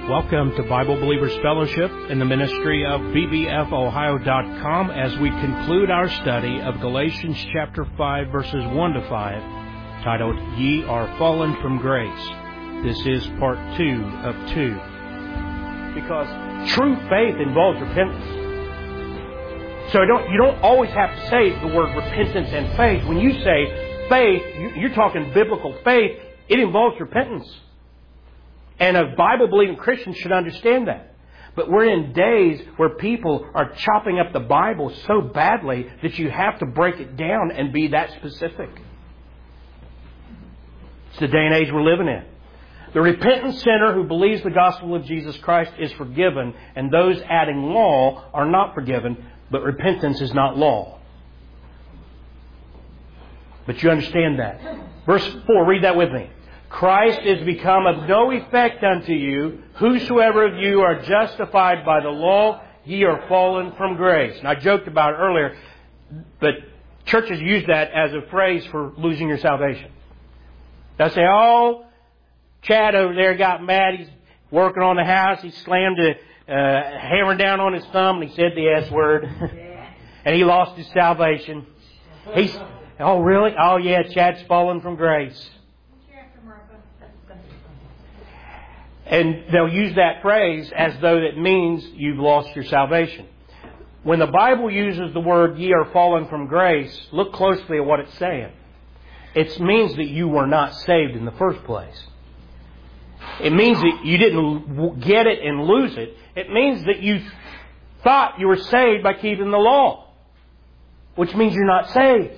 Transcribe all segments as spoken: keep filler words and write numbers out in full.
Welcome to Bible Believers Fellowship in the ministry of B B F Ohio dot com as we conclude our study of Galatians chapter five verses one to five, titled, Ye Are Fallen from Grace. This is part two of two. Because true faith involves repentance. So you don't, you don't always have to say the word repentance and faith. When you say faith, you're talking biblical faith. It involves repentance. And a Bible-believing Christian should understand that. But we're in days where people are chopping up the Bible so badly that you have to break it down and be that specific. It's the day and age we're living in. The repentant sinner who believes the gospel of Jesus Christ is forgiven, and those adding law are not forgiven, but repentance is not law. But you understand that. Verse four, read that with me. Christ is become of no effect unto you. Whosoever of you are justified by the law, ye are fallen from grace. And I joked about it earlier, but churches use that as a phrase for losing your salvation. They'll say, oh, Chad over there got mad. He's working on the house. He slammed a uh, hammer down on his thumb and he said the S word. And he lost his salvation. He's, oh, really? Oh, yeah, Chad's fallen from grace. And they'll use that phrase as though it means you've lost your salvation. When the Bible uses the word, ye are fallen from grace, look closely at what it's saying. It means that you were not saved in the first place. It means that you didn't get it and lose it. It means that you thought you were saved by keeping the law, which means you're not saved.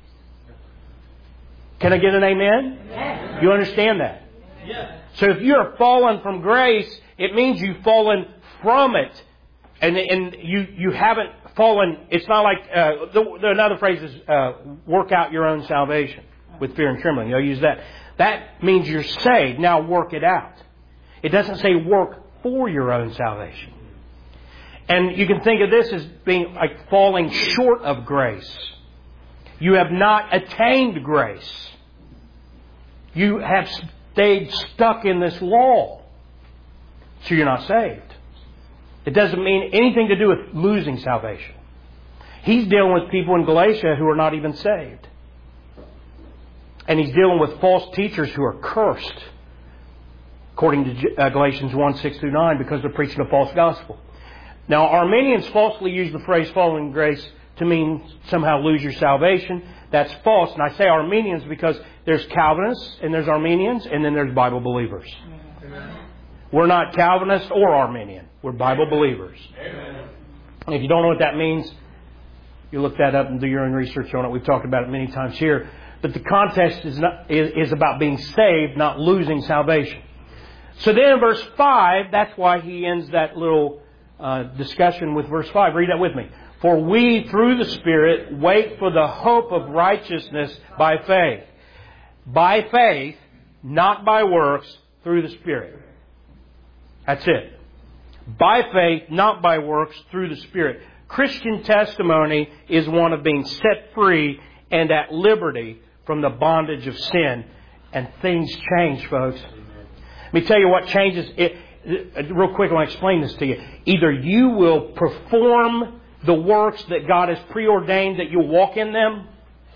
Can I get an amen? Yes. You understand that? Yes. So if you're fallen from grace, it means you've fallen from it. And, and you, you haven't fallen. It's not like, uh, the, the, another phrase is, uh, work out your own salvation with fear and trembling. They'll use that. That means you're saved. Now work it out. It doesn't say work for your own salvation. And you can think of this as being like falling short of grace. You have not attained grace. You have stayed stuck in this law. So you're not saved. It doesn't mean anything to do with losing salvation. He's dealing with people in Galatia who are not even saved. And he's dealing with false teachers who are cursed, according to Galatians one, six through nine, because they're preaching a false gospel. Now, Arminians falsely use the phrase fallen in grace to mean somehow lose your salvation. That's false. And I say Arminians because there's Calvinists and there's Arminians and then there's Bible believers. Amen. We're not Calvinist or Arminian. We're Bible believers. Amen. And if you don't know what that means, you look that up and do your own research on it. We've talked about it many times here. But the context is, not, is, is about being saved, not losing salvation. So then in verse five, that's why he ends that little uh, discussion with verse five. Read that with me. For we, through the Spirit, wait for the hope of righteousness by faith. By faith, not by works, through the Spirit. That's it. By faith, not by works, through the Spirit. Christian testimony is one of being set free and at liberty from the bondage of sin. And things change, folks. Let me tell you what changes. It, real quick, I want to explain this to you. Either you will perform the works that God has preordained that you'll walk in them,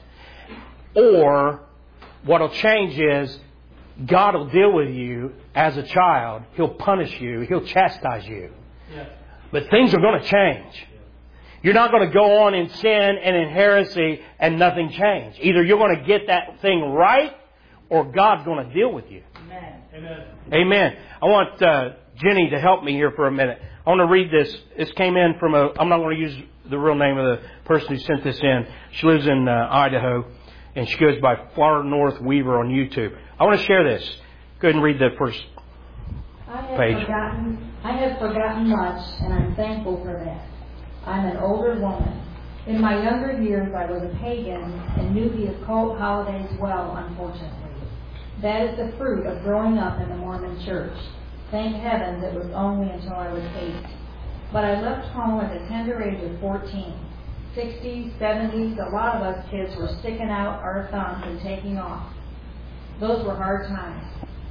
or what will change is God will deal with you as a child. He'll punish you. He'll chastise you. Yeah. But things are going to change. You're not going to go on in sin and in heresy and nothing change. Either you're going to get that thing right or God's going to deal with you. Amen. Amen. Amen. I want uh, Jenny to help me here for a minute. I want to read this. This came in from a... I'm not going to use the real name of the person who sent this in. She lives in uh, Idaho, and she goes by Far North Weaver on YouTube. I want to share this. Go ahead and read the first I have page. Forgotten, I have forgotten much, and I'm thankful for that. I'm an older woman. In my younger years, I was a pagan and knew the occult holidays well, unfortunately. That is the fruit of growing up in the Mormon church. Thank heavens it was only until I was eight. But I left home at the tender age of fourteen. sixties, seventies, a lot of us kids were sticking out our thumbs and taking off. Those were hard times.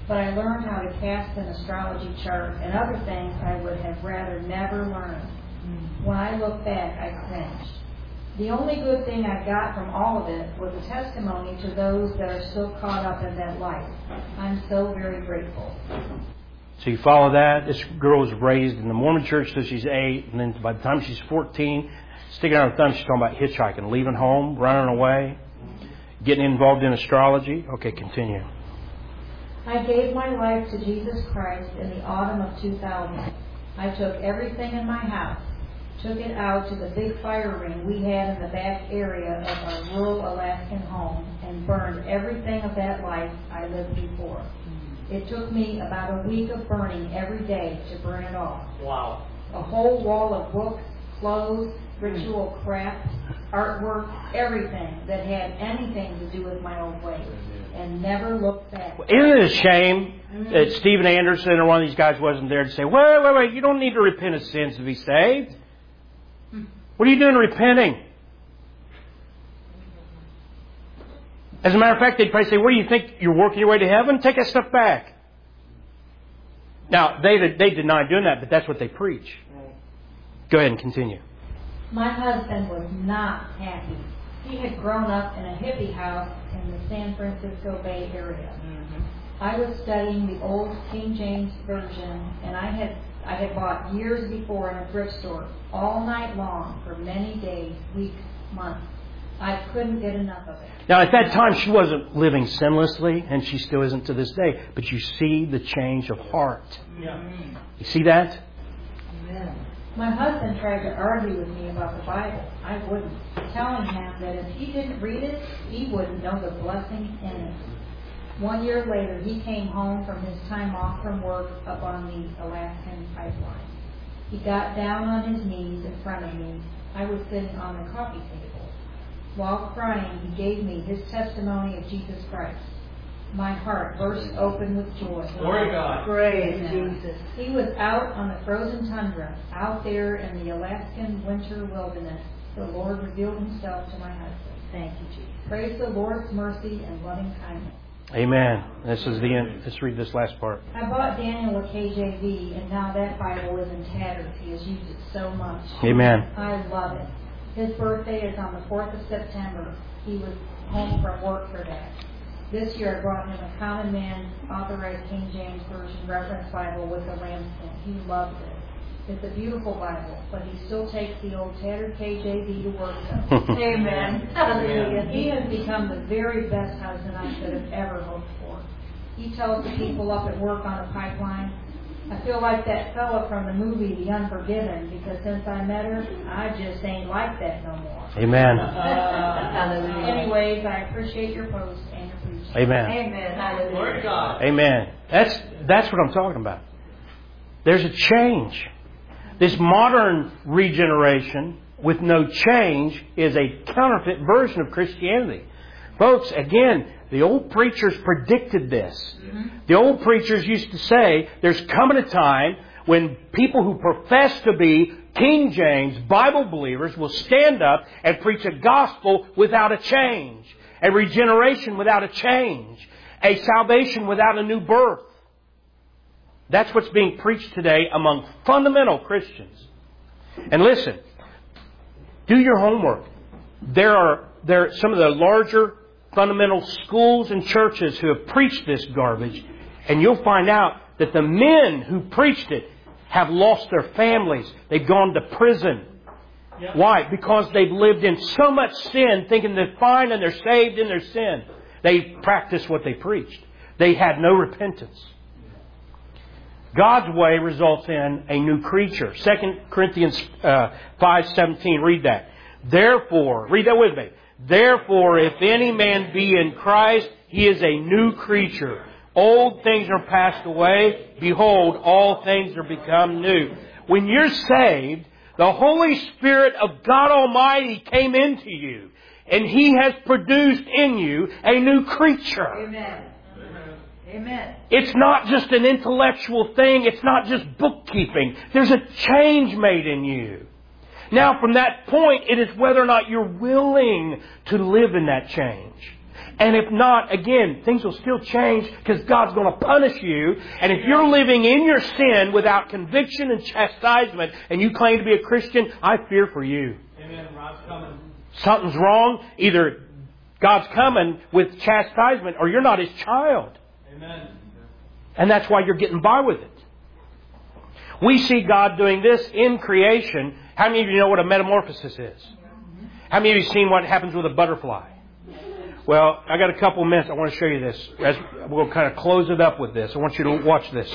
but I learned how to cast an astrology chart and other things I would have rather never learned. When I look back, I cringed. The only good thing I got from all of it was a testimony to those that are still caught up in that life. I'm so very grateful. So you follow that? This girl was raised in the Mormon church till she's eight, and then by the time she's fourteen, sticking out her thumb, she's talking about hitchhiking, leaving home, running away, getting involved in astrology. Okay, continue. I gave my life to Jesus Christ in the autumn of two thousand. I took everything in my house, took it out to the big fire ring we had in the back area of our rural Alaskan home, and burned everything of that life I lived before. It took me about a week of burning every day to burn it off. Wow. A whole wall of books, clothes, ritual crap, artwork, everything that had anything to do with my old ways, and never looked back. Isn't it a shame that Steven Anderson or one of these guys wasn't there to say, wait, wait, wait, you don't need to repent of sins to be saved. What are you doing repenting? As a matter of fact, they'd probably say, what do you think? You're working your way to heaven? Take that stuff back. Now, they they deny doing that, but that's what they preach. Go ahead and continue. My husband was not happy. He had grown up in a hippie house in the San Francisco Bay Area. Mm-hmm. I was studying the old King James Version, and I had I had bought years before in a thrift store, all night long, for many days, weeks, months. I couldn't get enough of it. Now, at that time, she wasn't living sinlessly, and she still isn't to this day. But you see the change of heart. Yeah. You see that? Amen. My husband tried to argue with me about the Bible. I wouldn't, telling him that if he didn't read it, he wouldn't know the blessing in it. One year later, he came home from his time off from work up on the Alaskan pipeline. He got down on his knees in front of me. I was sitting on the coffee table. While crying, he gave me his testimony of Jesus Christ. My heart burst open with joy. Glory to God. Praise Jesus. He was out on the frozen tundra, out there in the Alaskan winter wilderness. The Lord revealed himself to my husband. Thank you, Jesus. Praise the Lord's mercy and loving kindness. Amen. This is the end. Let's read this last part. I bought Daniel a K J V, and now that Bible is in tatters. He has used it so much. Amen. I love it. His birthday is on the fourth of September. He was home from work for that. This year I brought him a Common Man's Authorized King James Version Reference Bible with a lambskin. He loves it. It's a beautiful Bible, but he still takes the old tattered K J V to work with. Amen. Hallelujah. He has become the very best husband I could have ever hoped for. He tells the people up at work on the pipeline, I feel like that fella from the movie The Unforgiven, because since I met her, I just ain't like that no more. Amen. Uh, anyways, I appreciate your post and your preaching. Amen. Amen. Hallelujah. Glory to God. Amen. That's that's what I'm talking about. There's a change. This modern regeneration with no change is a counterfeit version of Christianity. Folks, again, the old preachers predicted this. Mm-hmm. The old preachers used to say, there's coming a time when people who profess to be King James Bible believers will stand up and preach a gospel without a change, a regeneration without a change, a salvation without a new birth. That's what's being preached today among fundamental Christians. And listen, do your homework. There are there are some of the larger fundamental schools and churches who have preached this garbage, and you'll find out that the men who preached it have lost their families. They've gone to prison. Yep. Why? Because they've lived in so much sin, thinking they're fine and they're saved in their sin. They practiced what they preached. They had no repentance. God's way results in a new creature. Second Corinthians uh, five seventeen. Read that. Therefore, read that with me. Therefore, if any man be in Christ, he is a new creature. Old things are passed away. Behold, all things are become new. When you're saved, the Holy Spirit of God Almighty came into you, and He has produced in you a new creature. Amen. Amen. It's not just an intellectual thing. It's not just bookkeeping. There's a change made in you. Now, from that point, it is whether or not you're willing to live in that change. And if not, again, things will still change because God's going to punish you. And if you're living in your sin without conviction and chastisement and you claim to be a Christian, I fear for you. Amen. Rod's coming. Something's wrong. Either God's coming with chastisement or you're not His child. Amen. And that's why you're getting by with it. We see God doing this in creation. How many of you know what a metamorphosis is? How many of you have seen what happens with a butterfly? Well, I got a couple of minutes. I want to show you this. As we'll kind of close it up with this. I want you to watch this.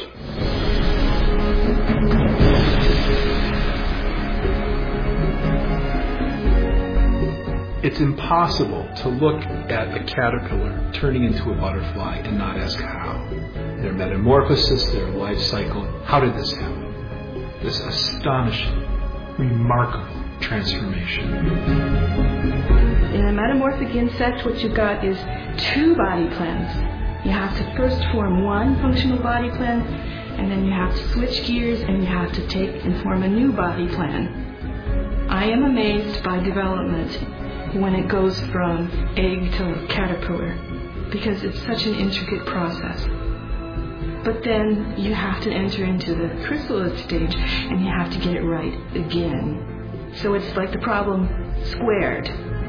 It's impossible to look at a caterpillar turning into a butterfly and not ask how. Their metamorphosis, their life cycle. How did this happen? This astonishing, remarkable transformation. In a metamorphic insect, what you've got is two body plans. You have to first form one functional body plan, and then you have to switch gears and you have to take and form a new body plan. I am amazed by development when it goes from egg to caterpillar, because it's such an intricate process. But then you have to enter into the chrysalid stage and you have to get it right again. So it's like the problem squared.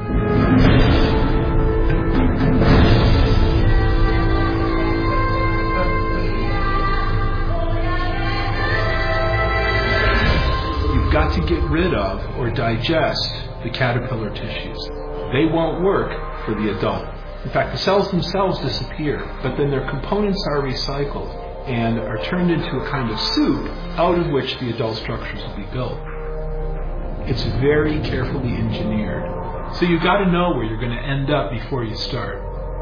You've got to get rid of or digest the caterpillar tissues. They won't work for the adult. In fact, the cells themselves disappear, but then their components are recycled and are turned into a kind of soup out of which the adult structures will be built. It's very carefully engineered. So you've got to know where you're going to end up before you start.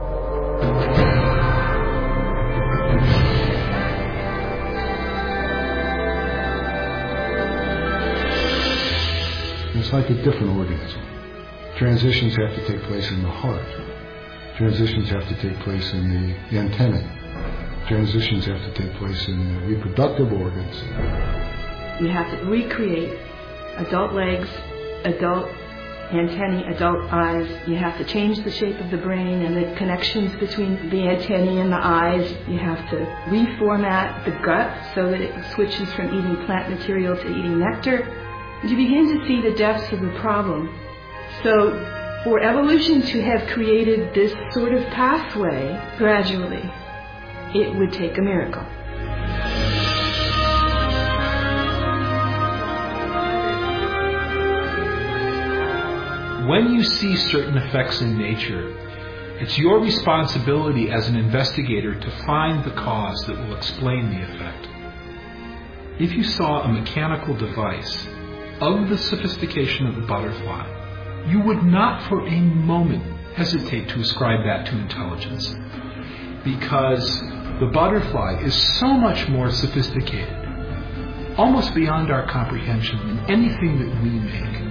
It's like a different organism. Transitions have to take place in the heart. Transitions have to take place in the antennae. Transitions have to take place in the reproductive organs. You have to recreate adult legs, adult antennae, adult eyes. You have to change the shape of the brain and the connections between the antennae and the eyes. You have to reformat the gut so that it switches from eating plant material to eating nectar. You begin to see the depths of the problem. So for evolution to have created this sort of pathway gradually, it would take a miracle. When you see certain effects in nature, it's your responsibility as an investigator to find the cause that will explain the effect. If you saw a mechanical device of the sophistication of the butterfly, you would not for a moment hesitate to ascribe that to intelligence, because the butterfly is so much more sophisticated, almost beyond our comprehension, than anything that we make.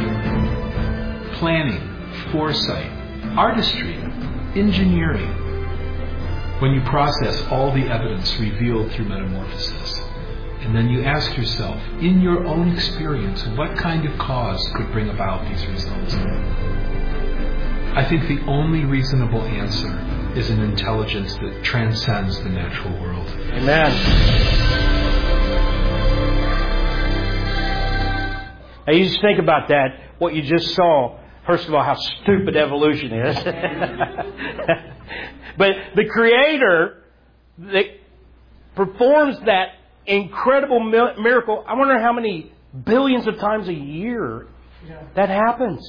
Planning, foresight, artistry, engineering. When you process all the evidence revealed through metamorphosis, and then you ask yourself, in your own experience, what kind of cause could bring about these results? I think the only reasonable answer is an intelligence that transcends the natural world. Amen. Now you just think about that, what you just saw. First of all, how stupid evolution is. But the Creator that performs that incredible miracle, I wonder how many billions of times a year that happens.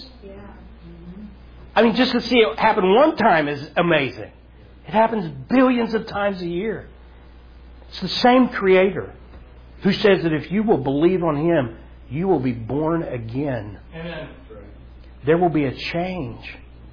I mean, just to see it happen one time is amazing. It happens billions of times a year. It's the same Creator who says that if you will believe on Him, you will be born again. Amen. There will be a change.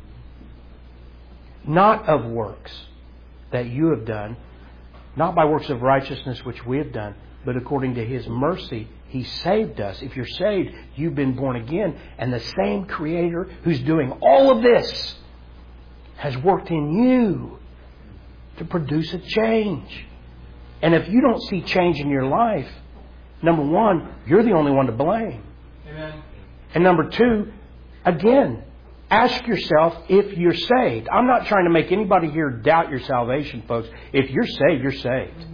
Not of works that you have done, not by works of righteousness which we have done, but according to His mercy, He saved us. If you're saved, you've been born again. And the same Creator who's doing all of this has worked in you to produce a change. And if you don't see change in your life, number one, you're the only one to blame. Amen. And number two, again, ask yourself if you're saved. I'm not trying to make anybody here doubt your salvation, folks. If you're saved, you're saved.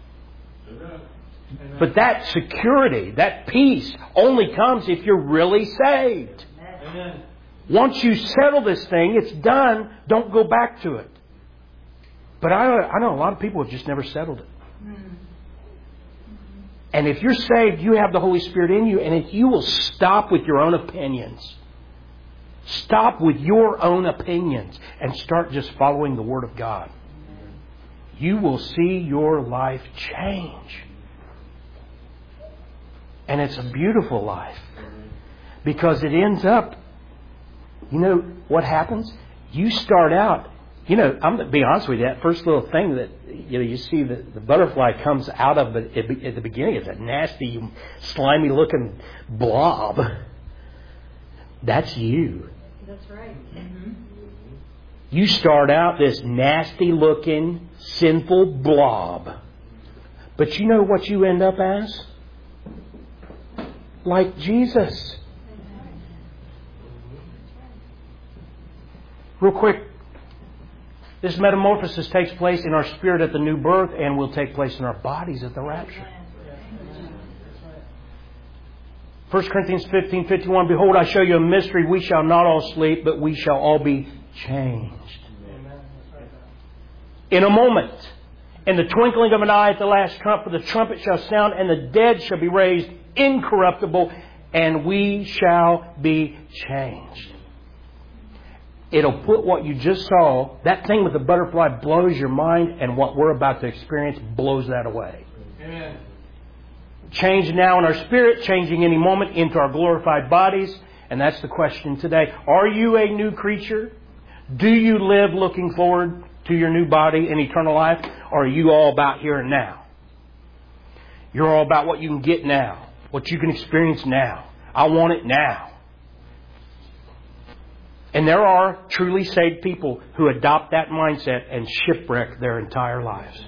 But that security, that peace, only comes if you're really saved. Amen. Once you settle this thing, it's done. Don't go back to it. But I, I know a lot of people have just never settled it. And if you're saved, you have the Holy Spirit in you. And if you will stop with your own opinions, stop with your own opinions and start just following the Word of God, you will see your life change. And it's a beautiful life. Because it ends up, you know what happens? You start out, you know, I'm going to be honest with you, that first little thing that, you know, you see the, the butterfly comes out of it at the beginning, it's a nasty, slimy looking blob. That's you. That's right. Mm-hmm. You start out this nasty looking, sinful blob. But you know what you end up as? Like Jesus. Real quick, this metamorphosis takes place in our spirit at the new birth and will take place in our bodies at the rapture. First Corinthians fifteen fifty-one, behold, I show you a mystery. We shall not all sleep, but we shall all be changed. In a moment, in the twinkling of an eye at the last trump, for the trumpet shall sound, and the dead shall be raised incorruptible, and we shall be changed. It'll put what you just saw, that thing with the butterfly blows your mind, and what we're about to experience blows that away. Amen. Change now in our spirit, changing any moment into our glorified bodies. And that's the question today. Are you a new creature? Do you live looking forward to your new body and eternal life? Or are you all about here and now? You're all about what you can get now, what you can experience now. I want it now. And there are truly saved people who adopt that mindset and shipwreck their entire lives.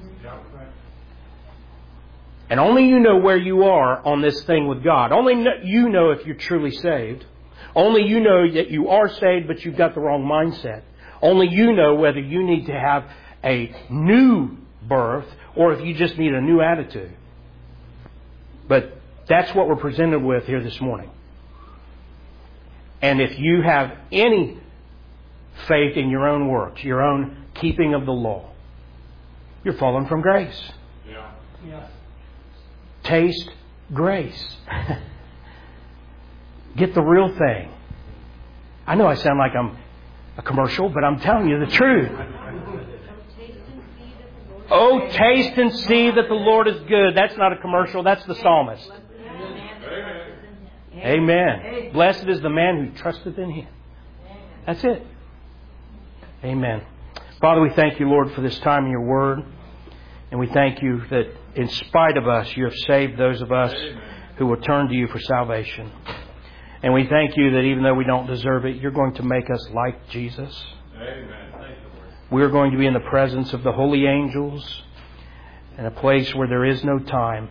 And only you know where you are on this thing with God. Only you know if you're truly saved. Only you know that you are saved, but you've got the wrong mindset. Only you know whether you need to have a new birth or if you just need a new attitude. But that's what we're presented with here this morning. And if you have any faith in your own works, your own keeping of the law, you're falling from grace. Yeah. Yeah. Taste grace. Get the real thing. I know I sound like I'm a commercial, but I'm telling you the truth. Oh, taste and see that the Lord is good. That's not a commercial. That's the psalmist. Amen. Blessed is the man who trusteth in Him. That's it. Amen. Father, we thank you, Lord, for this time in your word. And we thank you that in spite of us, you have saved those of us who will turn to you for salvation. And we thank you that even though we don't deserve it, you're going to make us like Jesus. Amen. Thank you, Lord. We're going to be in the presence of the holy angels in a place where there is no time.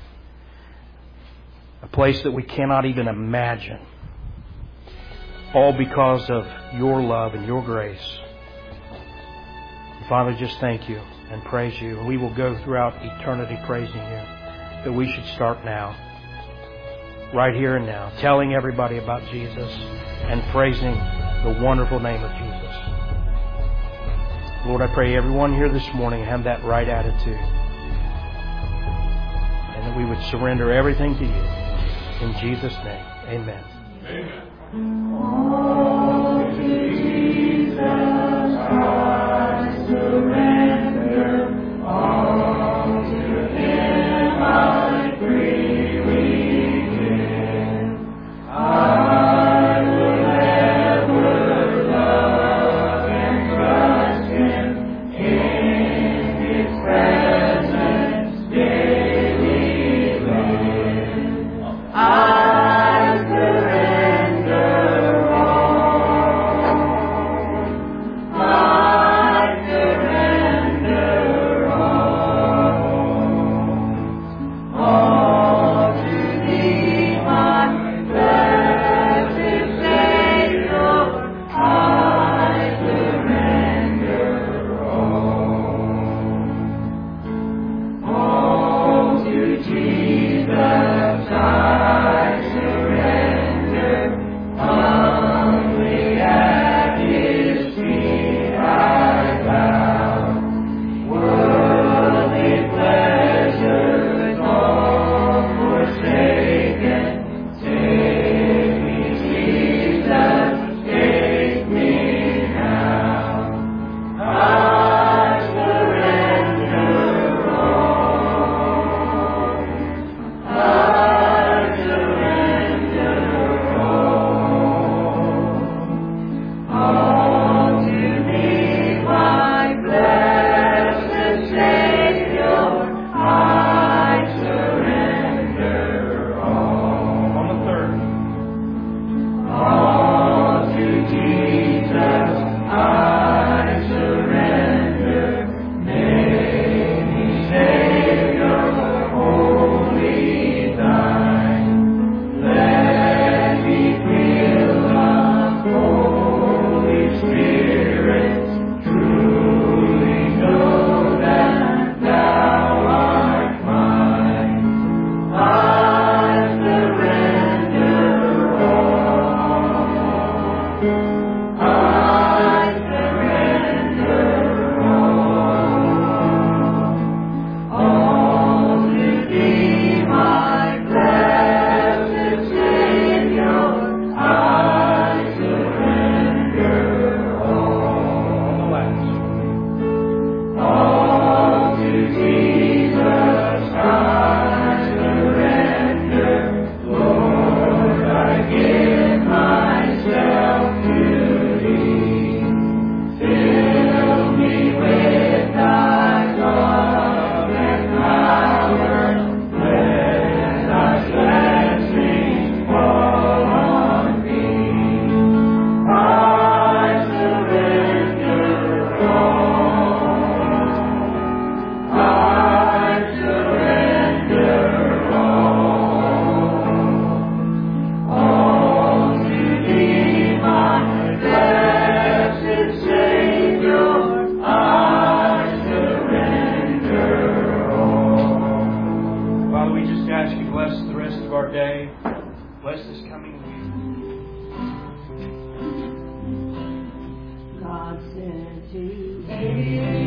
A place that we cannot even imagine. All because of your love and your grace. Father, just thank you and praise you. And we will go throughout eternity praising you. But we should start now. Right here and now. Telling everybody about Jesus and praising the wonderful name of Jesus. Lord, I pray everyone here this morning have that right attitude. And that we would surrender everything to you. In Jesus' name. Amen. Amen. Oh, Jesus, I surrender all to Him. I freely give. I will ever love and trust Him in His presence daily live. I surrender. day. Bless this coming week. God sent to